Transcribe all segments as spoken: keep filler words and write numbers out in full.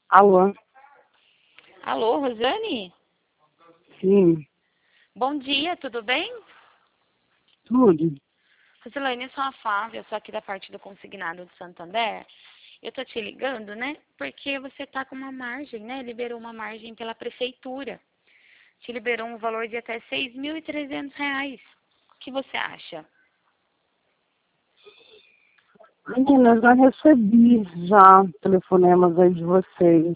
Alô? Alô, Rosane? Sim, Bom dia, tudo bem? tudo. Rosilane, eu sou a Flávia, eu sou aqui da parte do consignado de Santander. Eu tô te ligando, né? Porque você tá com uma margem, né? Liberou uma margem pela prefeitura. Te liberou um valor de até seis mil e trezentos reais. O que você acha? Menina, eu já recebi já telefonemas aí de vocês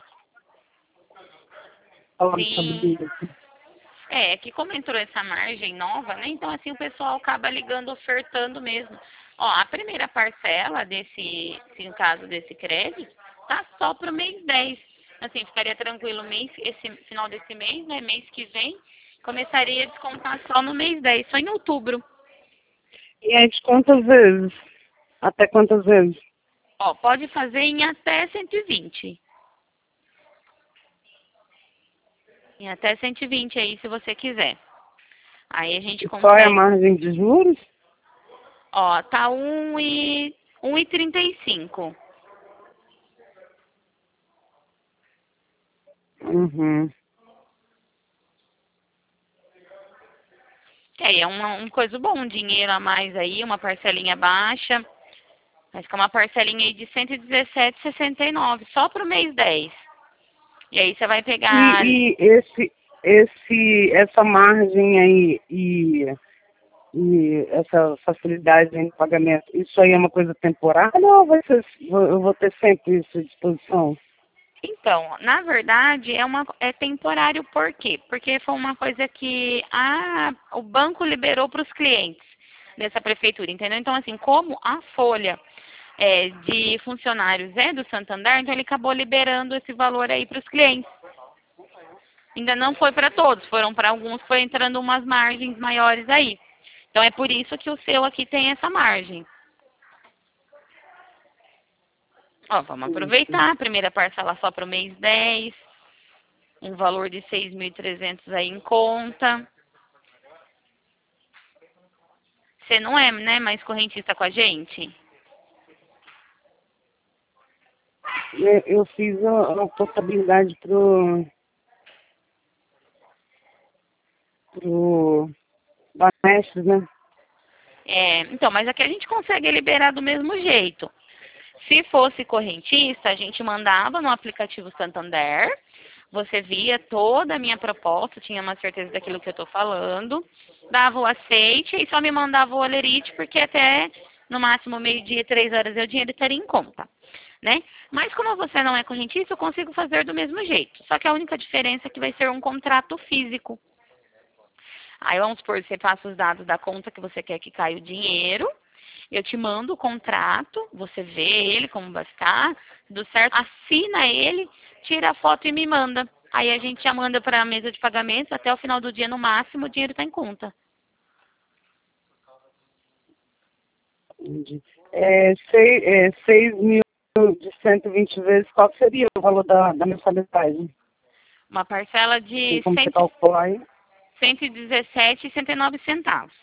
falando sobre Sim. isso. É, que como entrou essa margem nova, né? Então, assim, o pessoal acaba ligando, ofertando mesmo. Ó, a primeira parcela desse, se no caso desse crédito, tá só pro mês dez. Assim, ficaria tranquilo mês, esse final desse mês, né? Mês que vem, começaria a descontar só no mês dez, só em outubro. E é de quantas vezes? Até quantas vezes? Ó, pode fazer em até cento e vinte. Em até cento e vinte aí, se você quiser. Aí a gente E qual é a consegue. margem de juros? Ó, tá um e um e trinta e cinco. Uhum. É, é uma, uma coisa boa, um dinheiro a mais aí, uma parcelinha baixa. Vai ficar uma parcelinha aí de cento e dezessete e sessenta e nove, só pro mês dez. E aí você vai pegar. E, e esse, esse, essa margem aí e, e essa facilidade em pagamento, isso aí é uma coisa temporária ou vai ser, eu vou ter sempre isso à disposição? Então, na verdade, é, uma, é temporário por quê? Porque foi uma coisa que a, o banco liberou para os clientes dessa prefeitura, entendeu? Então, assim, como a folha é, de funcionários é do Santander, então ele acabou liberando esse valor aí para os clientes. Ainda não foi para todos, foram para alguns, foi entrando umas margens maiores aí. Então é por isso que o seu aqui tem essa margem. Ó, vamos aproveitar, a primeira parcela só para o mês dez, um valor de seis mil e trezentos aí em conta. Você não é, né, mais correntista com a gente? Eu, eu fiz a, a portabilidade pro, pro Banestes, né? É, então, mas aqui a gente consegue liberar do mesmo jeito. Se fosse correntista, a gente mandava no aplicativo Santander, você via toda a minha proposta, tinha uma certeza daquilo que eu estou falando, dava o aceite e só me mandava o olerite, porque até no máximo meio-dia, três horas eu dinheiro estaria em conta, né? Mas como você não é correntista, eu consigo fazer do mesmo jeito. Só que a única diferença é que vai ser um contrato físico. Aí vamos supor, você passa os dados da conta que você quer que caia o dinheiro, eu te mando o contrato, você vê ele, como vai ficar, tudo certo, assina ele, tira a foto e me manda. Aí a gente já manda para a mesa de pagamentos, até o final do dia, no máximo, o dinheiro está em conta. Entendi. É, seis, é, seis mil de cento e vinte vezes, qual seria o valor da, da mensalidade? Uma parcela Tem de como você cem, calcular aí? cento e dezessete e sessenta e nove centavos.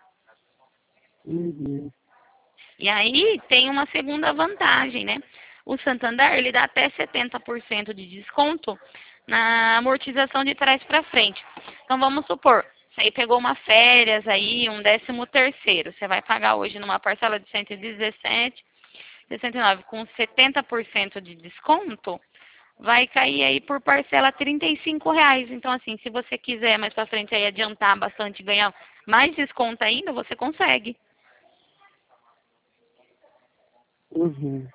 Uhum. E aí tem uma segunda vantagem, né? O Santander, ele dá até setenta por cento de desconto na amortização de trás para frente. Então vamos supor, você aí pegou uma férias aí, um décimo terceiro, você vai pagar hoje numa parcela de cento e dezessete, sessenta e nove com setenta por cento de desconto, vai cair aí por parcela trinta e cinco reais. Então assim, se você quiser mais para frente aí adiantar bastante e ganhar mais desconto ainda, você consegue. Uhum.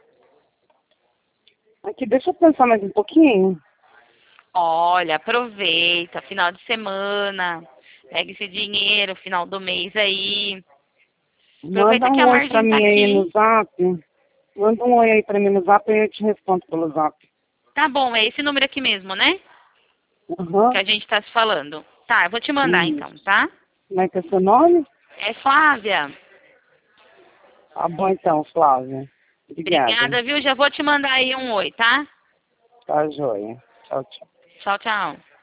Aqui, deixa eu pensar mais um pouquinho. Olha, aproveita, final de semana, pega esse dinheiro, final do mês aí. Manda Aproveita que um a oi pra margem tá mim aí no aqui. zap. Manda um oi aí pra mim no zap e eu te respondo pelo zap. Tá bom, é esse número aqui mesmo, né? Que Uhum. a gente tá se falando. Tá, eu vou te mandar Isso. então, tá? Como é que é seu nome? É Flávia. Tá bom então, Flávia. Obrigada. Obrigada, viu? Já vou te mandar aí um oi, tá? Tá joia. Tchau, tchau. Tchau, tchau.